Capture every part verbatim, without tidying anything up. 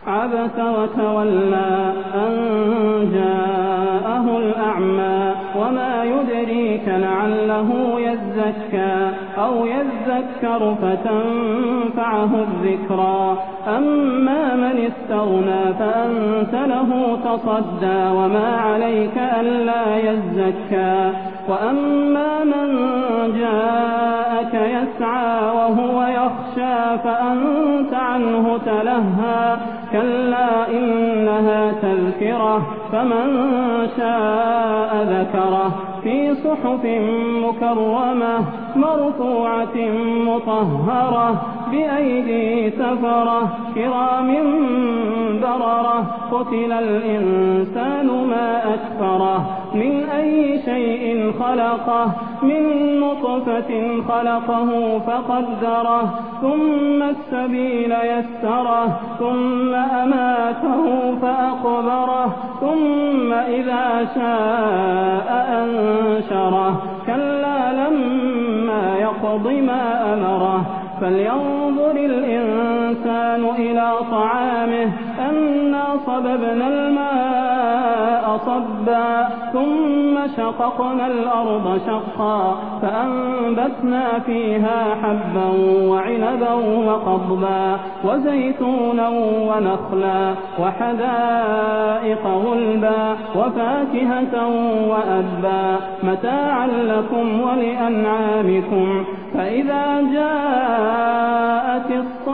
عبس وتولى أن جاءه الأعمى وما يدريك لعله يزكى أو يذكر فتنفعه الذكرى أما من استغنى فأنت له تصدى وما عليك ألا يزكى وأما من جاءك يسعى وهو يخشى فأنت عنه تلهى كلا إنها تذكرة فمن شاء ذكره في صحف مكرمة مرفوعة مطهرة بأيدي سفرة كرام بررة قتل الإنسان ما أكفره من أي شيء خلقه من نطفة خلقه فقدره ثم السبيل يسره ثم أماته فأقبره ثم إذا شاء أنشره كلا لما يقض ما أمره فلينظر الإنسان إلى طعامه أنا صببنا الماء صبا ثم شققنا الأرض شقا فأنبتنا فيها حبا وعنبا وقضبا وزيتونا ونخلا وحدائق غلبا وفاكهة وأبا متاعا لكم ولأنعامكم فإذا جاءت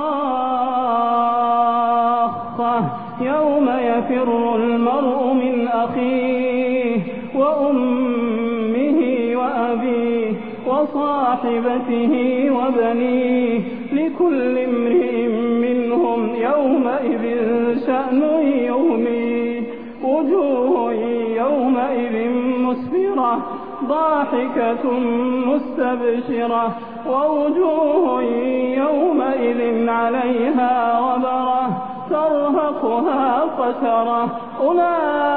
الصاخة يوم يفر المرء من أخيه وأمه وأبيه وصاحبته وبنيه لكل امرئ منهم يومئذ شأن يغنيه وجوه يومئذ مسفرة ضاحكة مستبشرة ووجوه يومئذ عليها غبرة ترهقها قترة أولئك